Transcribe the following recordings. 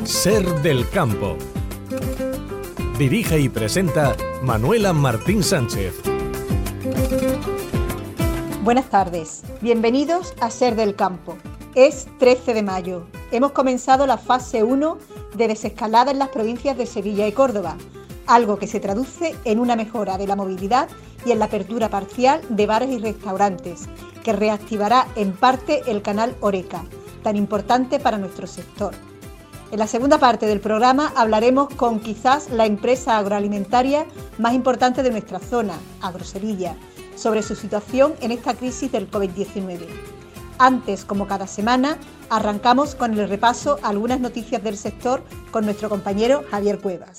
Ser del Campo. Dirige y presenta Manuela Martín Sánchez. Buenas tardes, bienvenidos a Ser del Campo. Es 13 de mayo. Hemos comenzado la fase 1 de desescalada en las provincias de Sevilla y Córdoba, algo que se traduce en una mejora de la movilidad y en la apertura parcial de bares y restaurantes, que reactivará en parte el canal Horeca, tan importante para nuestro sector. En la segunda parte del programa hablaremos con quizás la empresa agroalimentaria más importante de nuestra zona, Agrosevilla, sobre su situación en esta crisis del COVID-19. Antes, como cada semana, arrancamos con el repaso a algunas noticias del sector con nuestro compañero Javier Cuevas.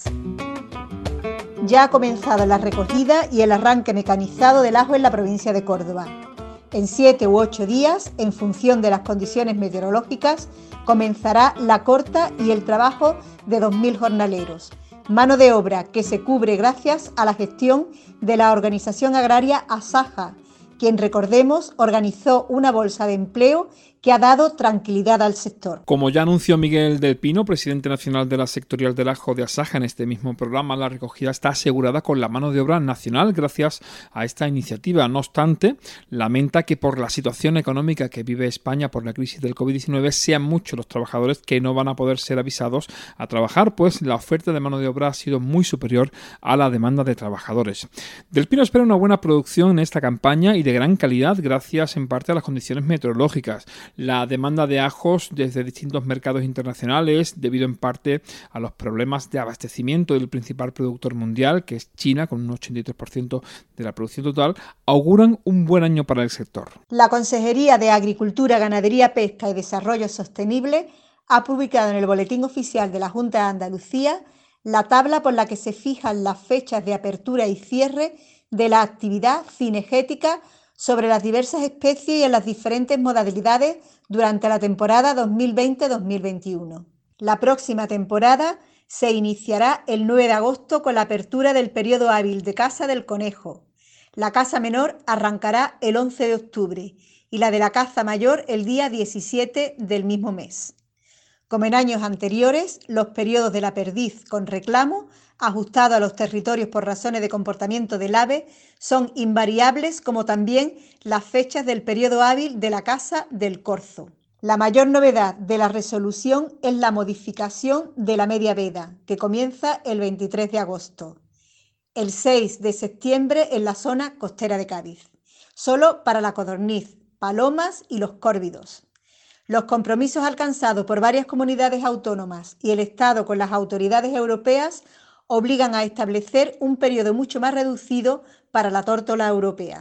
Ya ha comenzado la recogida y el arranque mecanizado del ajo en la provincia de Córdoba. En 7 u 8 días, en función de las condiciones meteorológicas, comenzará la corta y el trabajo de 2.000 jornaleros. Mano de obra que se cubre gracias a la gestión de la organización agraria Asaja, quien, recordemos, organizó una bolsa de empleo que ha dado tranquilidad al sector. Como ya anunció Miguel del Pino, presidente nacional de la sectorial del ajo de Asaja en este mismo programa, la recogida está asegurada con la mano de obra nacional gracias a esta iniciativa. No obstante, lamenta que por la situación económica que vive España por la crisis del COVID-19 sean muchos los trabajadores que no van a poder ser avisados a trabajar, pues la oferta de mano de obra ha sido muy superior a la demanda de trabajadores. Del Pino espera una buena producción en esta campaña y de gran calidad gracias en parte a las condiciones meteorológicas. La demanda de ajos desde distintos mercados internacionales, debido en parte a los problemas de abastecimiento del principal productor mundial, que es China, con un 83% de la producción total, auguran un buen año para el sector. La Consejería de Agricultura, Ganadería, Pesca y Desarrollo Sostenible ha publicado en el Boletín Oficial de la Junta de Andalucía la tabla por la que se fijan las fechas de apertura y cierre de la actividad cinegética sobre las diversas especies y en las diferentes modalidades durante la temporada 2020-2021. La próxima temporada se iniciará el 9 de agosto con la apertura del periodo hábil de caza del conejo. La caza menor arrancará el 11 de octubre y la de la caza mayor el día 17 del mismo mes. Como en años anteriores, los periodos de la perdiz con reclamo, ajustado a los territorios por razones de comportamiento del ave, son invariables, como también las fechas del periodo hábil de la caza del corzo. La mayor novedad de la resolución es la modificación de la media veda, que comienza el 23 de agosto, el 6 de septiembre en la zona costera de Cádiz, solo para la codorniz, palomas y los córvidos. Los compromisos alcanzados por varias comunidades autónomas y el Estado con las autoridades europeas obligan a establecer un periodo mucho más reducido para la tórtola europea.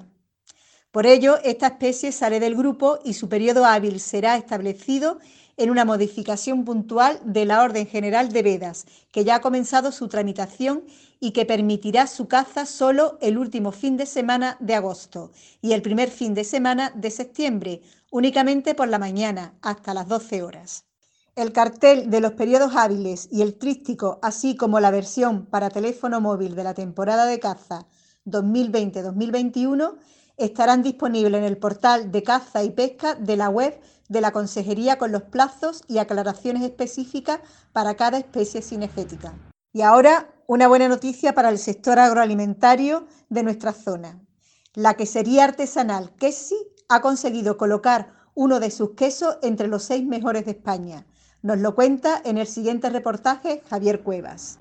Por ello, esta especie sale del grupo y su periodo hábil será establecido en una modificación puntual de la Orden General de Vedas, que ya ha comenzado su tramitación y que permitirá su caza solo el último fin de semana de agosto y el primer fin de semana de septiembre, únicamente por la mañana, hasta las 12 horas. El cartel de los periodos hábiles y el tríptico, así como la versión para teléfono móvil de la temporada de caza 2020-2021, estarán disponibles en el portal de caza y pesca de la web de la Consejería con los plazos y aclaraciones específicas para cada especie cinegética. Y ahora, una buena noticia para el sector agroalimentario de nuestra zona. La quesería artesanal Quesi ha conseguido colocar uno de sus quesos entre los 6 mejores de España. Nos lo cuenta en el siguiente reportaje Javier Cuevas.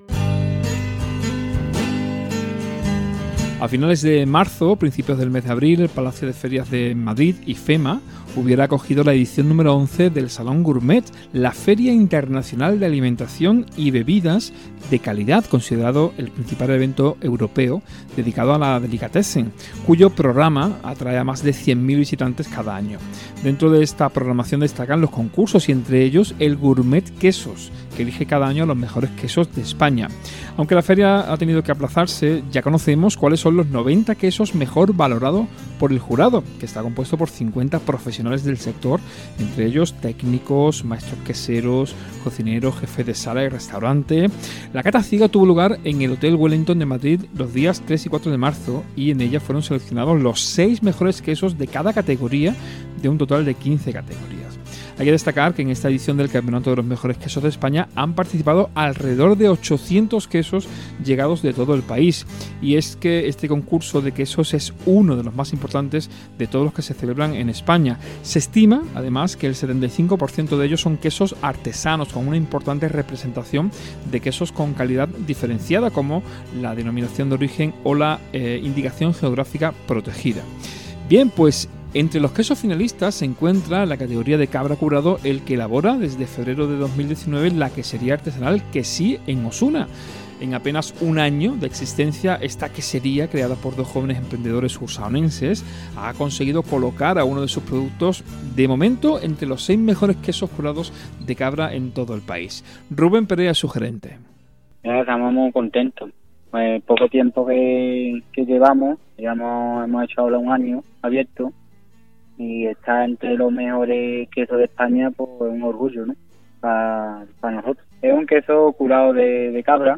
A finales de marzo, principios del mes de abril, el Palacio de Ferias de Madrid, IFEMA, hubiera acogido la edición número 11 del Salón Gourmet, la Feria Internacional de Alimentación y Bebidas de Calidad, considerado el principal evento europeo dedicado a la delicatessen, cuyo programa atrae a más de 100.000 visitantes cada año. Dentro de esta programación destacan los concursos y entre ellos el Gourmet Quesos, que elige cada año los mejores quesos de España. Aunque la feria ha tenido que aplazarse, ya conocemos cuáles son los 90 quesos mejor valorados por el jurado, que está compuesto por 50 profesionales del sector, entre ellos técnicos, maestros queseros, cocineros, jefes de sala y restaurante. La cata ciega tuvo lugar en el Hotel Wellington de Madrid los días 3 y 4 de marzo y en ella fueron seleccionados los 6 mejores quesos de cada categoría, de un total de 15 categorías. Hay que destacar que en esta edición del Campeonato de los Mejores Quesos de España han participado alrededor de 800 quesos llegados de todo el país. Y es que este concurso de quesos es uno de los más importantes de todos los que se celebran en España. Se estima, además, que el 75% de ellos son quesos artesanos, con una importante representación de quesos con calidad diferenciada, como la denominación de origen o la indicación geográfica protegida. Bien, pues entre los quesos finalistas se encuentra en la categoría de cabra curado el que elabora desde febrero de 2019 la quesería artesanal Quesí en Osuna. En apenas un año de existencia, esta quesería, creada por dos jóvenes emprendedores ursaonenses, ha conseguido colocar a uno de sus productos, de momento, entre los 6 mejores quesos curados de cabra en todo el país. Rubén Perea es su gerente. Ya estamos muy contentos. Pues poco tiempo que llevamos, hemos hecho ahora un año abierto, y está entre los mejores quesos de España, pues es un orgullo, ¿no? Para nosotros. Es un queso curado de cabra,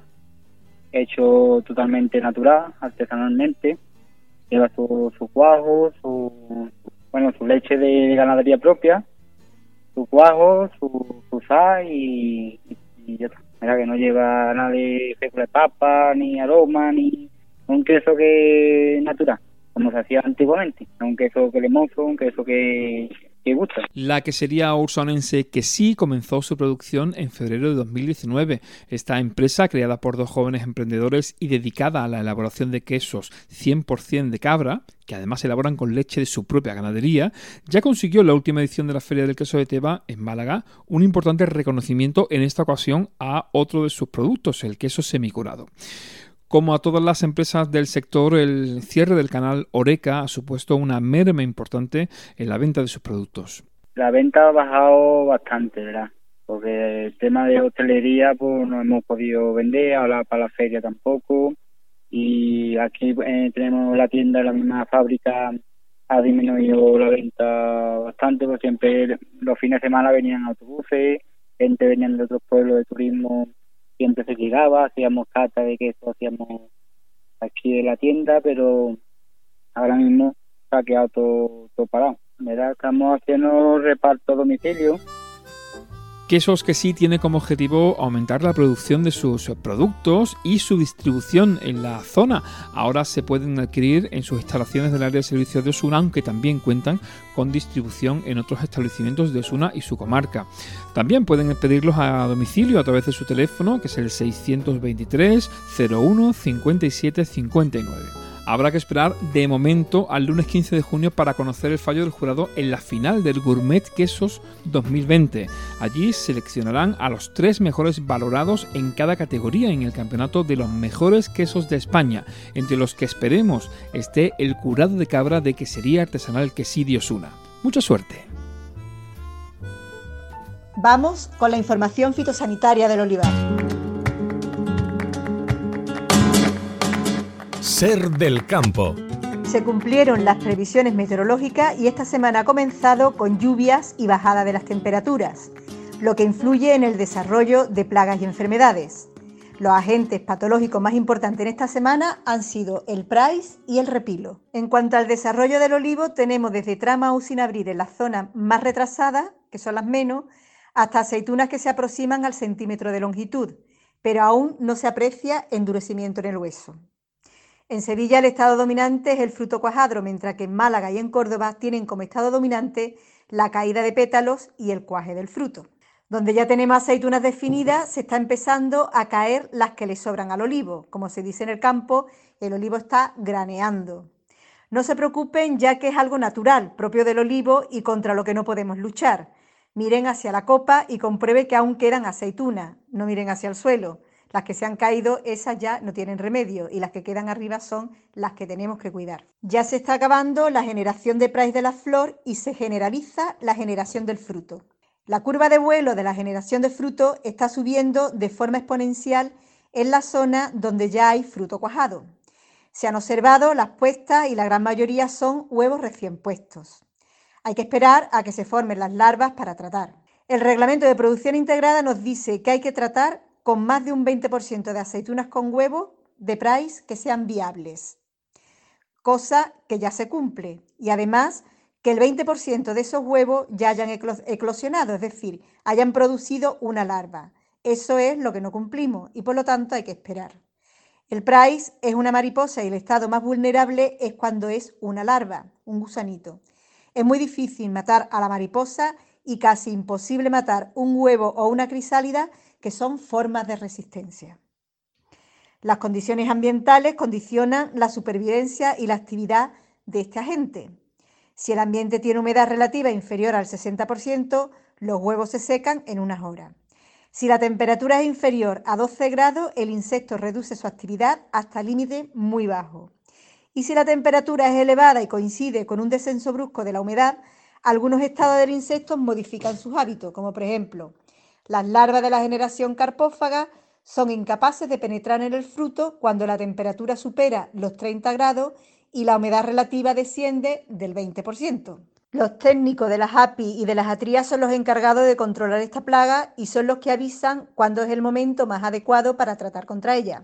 hecho totalmente natural, artesanalmente. Lleva su cuajo, su leche de ganadería propia, su cuajo, su sal y ya está. Mira que no lleva nada de fécula de papa, ni aroma, ni un queso que es natural, como se hacía antiguamente. Un queso cremoso, un queso que gusta. La quesería ursaonense Quesí comenzó su producción en febrero de 2019. Esta empresa, creada por dos jóvenes emprendedores y dedicada a la elaboración de quesos 100% de cabra, que además elaboran con leche de su propia ganadería, ya consiguió en la última edición de la Feria del Queso de Teba, en Málaga, un importante reconocimiento, en esta ocasión a otro de sus productos, el queso semicurado. Como a todas las empresas del sector, el cierre del canal Horeca ha supuesto una merma importante en la venta de sus productos. La venta ha bajado bastante, ¿verdad? Porque el tema de hostelería pues no hemos podido vender, ahora para la feria tampoco. Y aquí tenemos la tienda, la misma fábrica, ha disminuido la venta bastante, porque siempre los fines de semana venían autobuses, gente venían de otros pueblos de turismo, siempre se llegaba, hacíamos cata de queso, hacíamos aquí en la tienda, pero ahora mismo se ha quedado todo parado. ¿Verdad? Estamos haciendo reparto a domicilio. Quesos Quesí tiene como objetivo aumentar la producción de sus productos y su distribución en la zona. Ahora se pueden adquirir en sus instalaciones del área de servicios de Osuna, aunque también cuentan con distribución en otros establecimientos de Osuna y su comarca. También pueden pedirlos a domicilio a través de su teléfono, que es el 623 01 57 59. Habrá que esperar de momento al lunes 15 de junio para conocer el fallo del jurado en la final del Gourmet Quesos 2020. Allí seleccionarán a los 3 mejores valorados en cada categoría en el campeonato de los mejores quesos de España, entre los que esperemos esté el curado de cabra de quesería artesanal Quesí de Osuna. Mucha suerte. Vamos con la información fitosanitaria del olivar. Ser del campo. Se cumplieron las previsiones meteorológicas y esta semana ha comenzado con lluvias y bajada de las temperaturas, lo que influye en el desarrollo de plagas y enfermedades. Los agentes patológicos más importantes en esta semana han sido el price y el repilo. En cuanto al desarrollo del olivo, tenemos desde tramas sin abrir en las zonas más retrasadas, que son las menos, hasta aceitunas que se aproximan al centímetro de longitud, pero aún no se aprecia endurecimiento en el hueso. En Sevilla el estado dominante es el fruto cuajadro, mientras que en Málaga y en Córdoba tienen como estado dominante la caída de pétalos y el cuaje del fruto. Donde ya tenemos aceitunas definidas, se está empezando a caer las que le sobran al olivo. Como se dice en el campo, el olivo está graneando. No se preocupen, ya que es algo natural, propio del olivo y contra lo que no podemos luchar. Miren hacia la copa y compruebe que aún quedan aceitunas, no miren hacia el suelo. Las que se han caído, esas ya no tienen remedio y las que quedan arriba son las que tenemos que cuidar. Ya se está acabando la generación de price de la flor y se generaliza la generación del fruto. La curva de vuelo de la generación de fruto está subiendo de forma exponencial en la zona donde ya hay fruto cuajado. Se han observado las puestas y la gran mayoría son huevos recién puestos. Hay que esperar a que se formen las larvas para tratar. El reglamento de producción integrada nos dice que hay que tratar con más de un 20% de aceitunas con huevo de price que sean viables, cosa que ya se cumple, y además que el 20% de esos huevos ya hayan eclosionado, es decir, hayan producido una larva. Eso es lo que no cumplimos y por lo tanto hay que esperar. El price es una mariposa y el estado más vulnerable es cuando es una larva, un gusanito. Es muy difícil matar a la mariposa y casi imposible matar un huevo o una crisálida, que son formas de resistencia. Las condiciones ambientales condicionan la supervivencia y la actividad de este agente. Si el ambiente tiene humedad relativa inferior al 60%, los huevos se secan en unas horas. Si la temperatura es inferior a 12 grados, el insecto reduce su actividad hasta límite muy bajo. Y si la temperatura es elevada y coincide con un descenso brusco de la humedad, algunos estados del insecto modifican sus hábitos, como por ejemplo, las larvas de la generación carpófaga son incapaces de penetrar en el fruto cuando la temperatura supera los 30 grados y la humedad relativa desciende del 20%. Los técnicos de las API y de las atrías son los encargados de controlar esta plaga y son los que avisan cuándo es el momento más adecuado para tratar contra ella.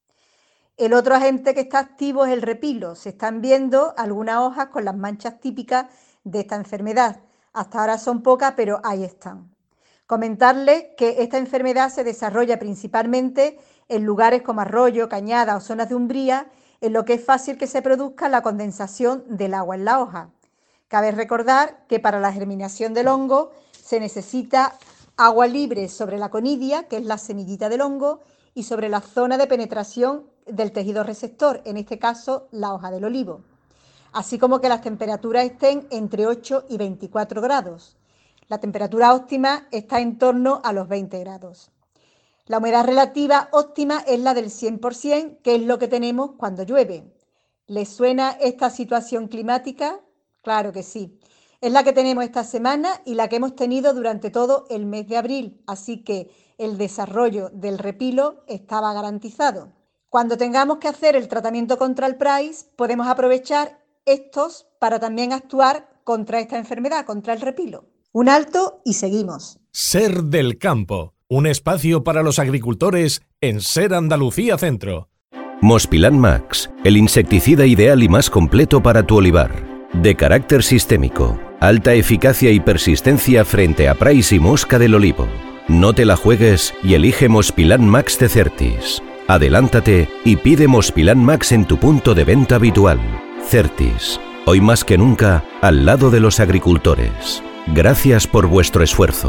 El otro agente que está activo es el repilo. Se están viendo algunas hojas con las manchas típicas de esta enfermedad. Hasta ahora son pocas, pero ahí están. Comentarles que esta enfermedad se desarrolla principalmente en lugares como arroyos, cañadas o zonas de umbría, en lo que es fácil que se produzca la condensación del agua en la hoja. Cabe recordar que para la germinación del hongo se necesita agua libre sobre la conidia, que es la semillita del hongo, y sobre la zona de penetración del tejido receptor, en este caso la hoja del olivo. Así como que las temperaturas estén entre 8 y 24 grados. La temperatura óptima está en torno a los 20 grados. La humedad relativa óptima es la del 100%, que es lo que tenemos cuando llueve. ¿Les suena esta situación climática? Claro que sí. Es la que tenemos esta semana y la que hemos tenido durante todo el mes de abril, así que el desarrollo del repilo estaba garantizado. Cuando tengamos que hacer el tratamiento contra el price, podemos aprovechar estos para también actuar contra esta enfermedad, contra el repilo. Un alto y seguimos. Ser del Campo, un espacio para los agricultores en Ser Andalucía Centro. Mospilán Max, el insecticida ideal y más completo para tu olivar. De carácter sistémico, alta eficacia y persistencia frente a price y mosca del olivo. No te la juegues y elige Mospilán Max de Certis. Adelántate y pide Mospilán Max en tu punto de venta habitual. Certis, hoy más que nunca, al lado de los agricultores. Gracias por vuestro esfuerzo.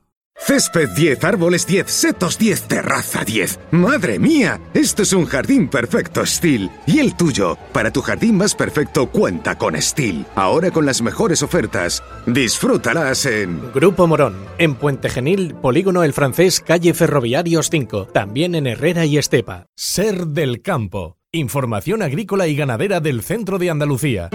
Césped 10, árboles 10, setos 10, terraza 10. ¡Madre mía! Esto es un jardín perfecto Steel. ¿Y el tuyo? Para tu jardín más perfecto cuenta con Steel. Ahora con las mejores ofertas. Disfrútalas en... Grupo Morón, en Puente Genil, Polígono El Francés, calle Ferroviarios 5. También en Herrera y Estepa. Ser del Campo. Información agrícola y ganadera del centro de Andalucía.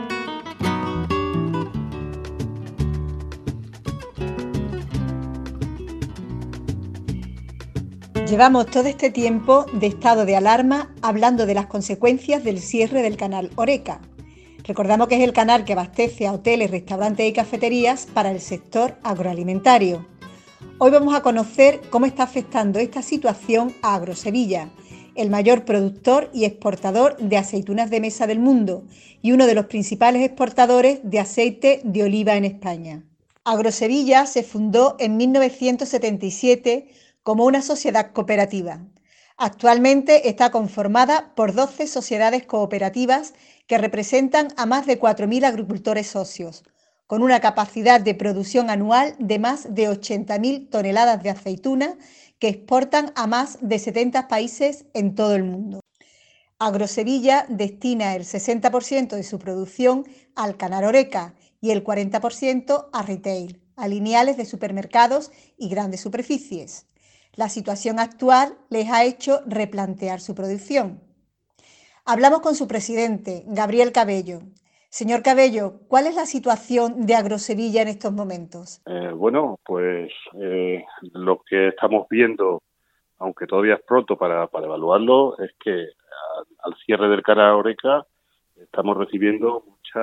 Llevamos todo este tiempo de estado de alarma hablando de las consecuencias del cierre del canal Oreca. Recordamos que es el canal que abastece a hoteles, restaurantes y cafeterías para el sector agroalimentario. Hoy vamos a conocer cómo está afectando esta situación a Agrosevilla, el mayor productor y exportador de aceitunas de mesa del mundo y uno de los principales exportadores de aceite de oliva en España. Agrosevilla se fundó en 1977 como una sociedad cooperativa. Actualmente está conformada por 12 sociedades cooperativas que representan a más de 4.000 agricultores socios, con una capacidad de producción anual de más de 80.000 toneladas de aceituna que exportan a más de 70 países en todo el mundo. Agrosevilla destina el 60% de su producción al canal Oreca y el 40% a retail, a lineales de supermercados y grandes superficies. La situación actual les ha hecho replantear su producción. Hablamos con su presidente, Gabriel Cabello. Señor Cabello, ¿cuál es la situación de Agrosevilla en estos momentos? Lo que estamos viendo, aunque todavía es pronto para evaluarlo, es que al cierre del canal Oreca estamos recibiendo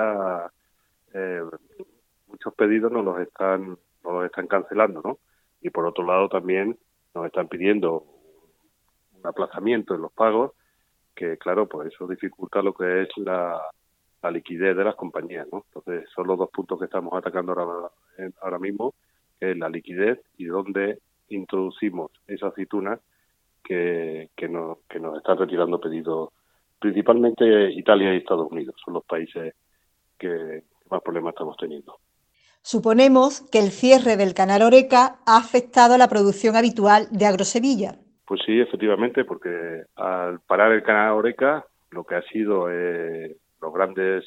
muchos pedidos, nos los están cancelando, ¿no? Y por otro lado también nos están pidiendo un aplazamiento en los pagos, que claro, pues eso dificulta lo que es la la liquidez de las compañías, ¿no? Entonces son los dos puntos que estamos atacando ahora mismo, que es la liquidez y dónde introducimos esa aceituna que nos están retirando pedidos, principalmente Italia y Estados Unidos, son los países que más problemas estamos teniendo. Suponemos que el cierre del canal Horeca ha afectado a la producción habitual de Agrosevilla. Pues sí, efectivamente, porque al parar el canal Horeca, lo que ha sido los grandes,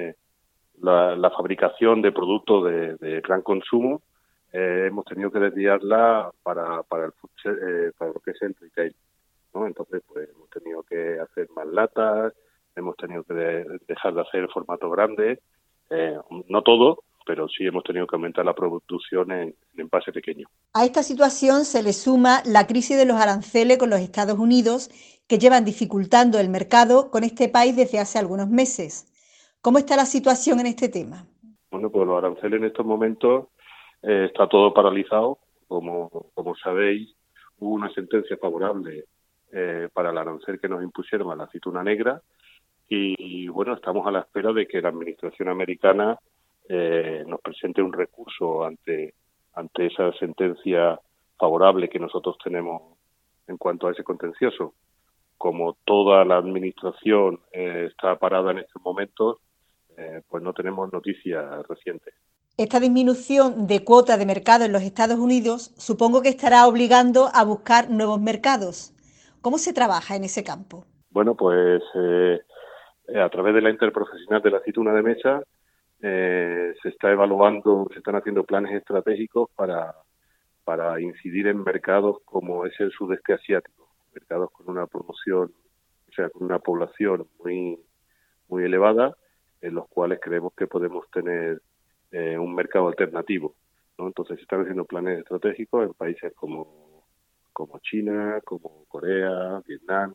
la fabricación de productos de gran consumo, hemos tenido que desviarla para lo que es el retail, ¿no? Entonces, pues hemos tenido que hacer más latas, hemos tenido que dejar de hacer formato grande, no todo, pero sí hemos tenido que aumentar la producción en envase pequeño. A esta situación se le suma la crisis de los aranceles con los Estados Unidos, que llevan dificultando el mercado con este país desde hace algunos meses. ¿Cómo está la situación en este tema? Bueno, pues los aranceles en estos momentos está todo paralizado. Como sabéis, hubo una sentencia favorable para el arancel que nos impusieron a la aceituna negra y bueno, estamos a la espera de que la administración americana nos presente un recurso ante esa sentencia favorable que nosotros tenemos en cuanto a ese contencioso. Como toda la administración está parada en estos momentos, pues no tenemos noticias recientes. Esta disminución de cuota de mercado en los Estados Unidos supongo que estará obligando a buscar nuevos mercados. ¿Cómo se trabaja en ese campo? Bueno, pues a través de la interprofesional de la aceituna de mesa se está evaluando, se están haciendo planes estratégicos para incidir en mercados como es el sudeste asiático, mercados con una promoción, o sea, con una población muy elevada, en los cuales creemos que podemos tener un mercado alternativo, ¿no? Entonces se están haciendo planes estratégicos en países como China, como Corea, Vietnam,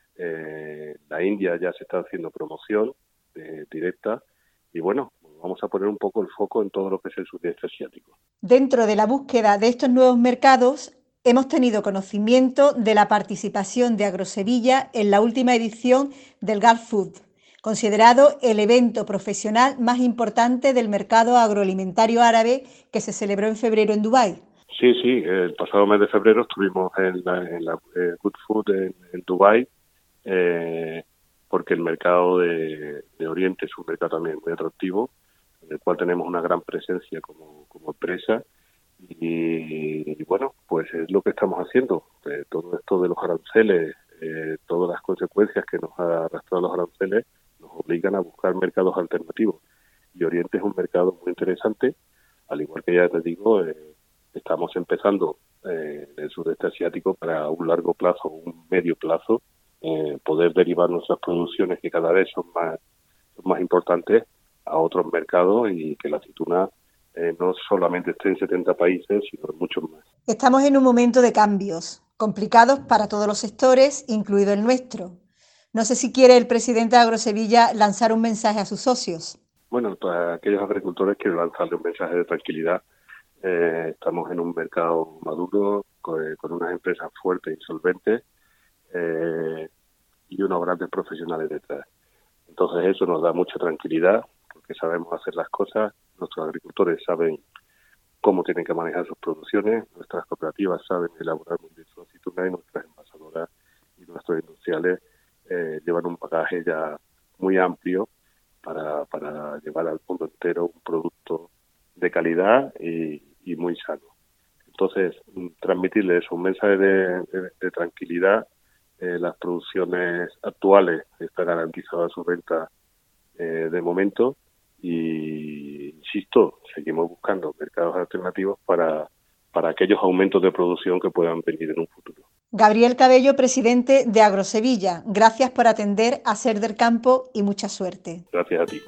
la India ya se está haciendo promoción directa y bueno, vamos a poner un poco el foco en todo lo que es el sudeste asiático. Dentro de la búsqueda de estos nuevos mercados, hemos tenido conocimiento de la participación de Agrosevilla en la última edición del Gulf Food, considerado el evento profesional más importante del mercado agroalimentario árabe que se celebró en febrero en Dubái. Sí, el pasado mes de febrero estuvimos en la Good Food en Dubái, porque el mercado de Oriente es un mercado también muy atractivo, en el cual tenemos una gran presencia como empresa y bueno, pues es lo que estamos haciendo. Todo esto de los aranceles, todas las consecuencias que nos ha arrastrado los aranceles nos obligan a buscar mercados alternativos y Oriente es un mercado muy interesante, al igual que ya te digo, estamos empezando en el sudeste asiático para un largo plazo, un medio plazo, poder derivar nuestras producciones que cada vez son más importantes a otros mercados y que la aceituna no solamente esté en 70 países, sino en muchos más. Estamos en un momento de cambios, complicados para todos los sectores, incluido el nuestro. No sé si quiere el presidente de Agrosevilla lanzar un mensaje a sus socios. Bueno, para aquellos agricultores quiero lanzarle un mensaje de tranquilidad. Estamos en un mercado maduro, con unas empresas fuertes y solventes y unos grandes profesionales detrás. Entonces eso nos da mucha tranquilidad porque sabemos hacer las cosas, nuestros agricultores saben cómo tienen que manejar sus producciones, nuestras cooperativas saben elaborar muy bien su aceituna y nuestras envasadoras y nuestros industriales llevan un bagaje ya muy amplio para llevar al mundo entero un producto de calidad y muy sano. Entonces, transmitirles un mensaje de tranquilidad. Las producciones actuales están garantizadas su venta de momento y, insisto, seguimos buscando mercados alternativos para aquellos aumentos de producción que puedan venir en un futuro. Gabriel Cabello, presidente de Agrosevilla, gracias por atender a Ser del Campo y mucha suerte. Gracias a ti.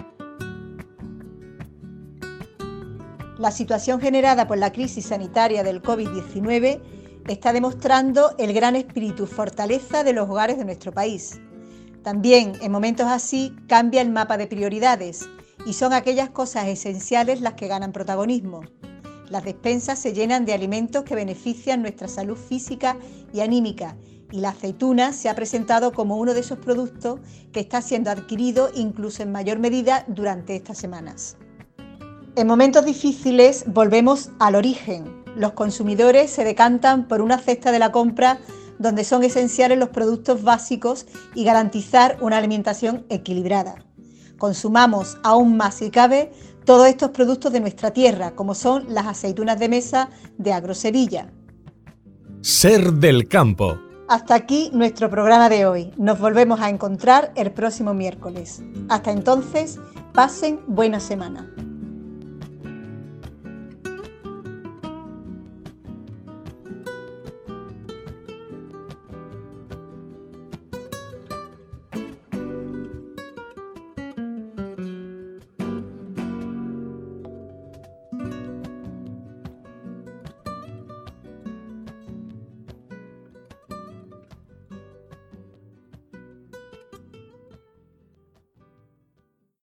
La situación generada por la crisis sanitaria del COVID-19 está demostrando el gran espíritu y fortaleza de los hogares de nuestro país. También, en momentos así, cambia el mapa de prioridades y son aquellas cosas esenciales las que ganan protagonismo. Las despensas se llenan de alimentos que benefician nuestra salud física y anímica y la aceituna se ha presentado como uno de esos productos que está siendo adquirido incluso en mayor medida durante estas semanas. En momentos difíciles volvemos al origen. Los consumidores se decantan por una cesta de la compra donde son esenciales los productos básicos y garantizar una alimentación equilibrada. Consumamos aún más si cabe todos estos productos de nuestra tierra, como son las aceitunas de mesa de Agrosevilla. Ser del Campo. Hasta aquí nuestro programa de hoy. Nos volvemos a encontrar el próximo miércoles. Hasta entonces, pasen buena semana.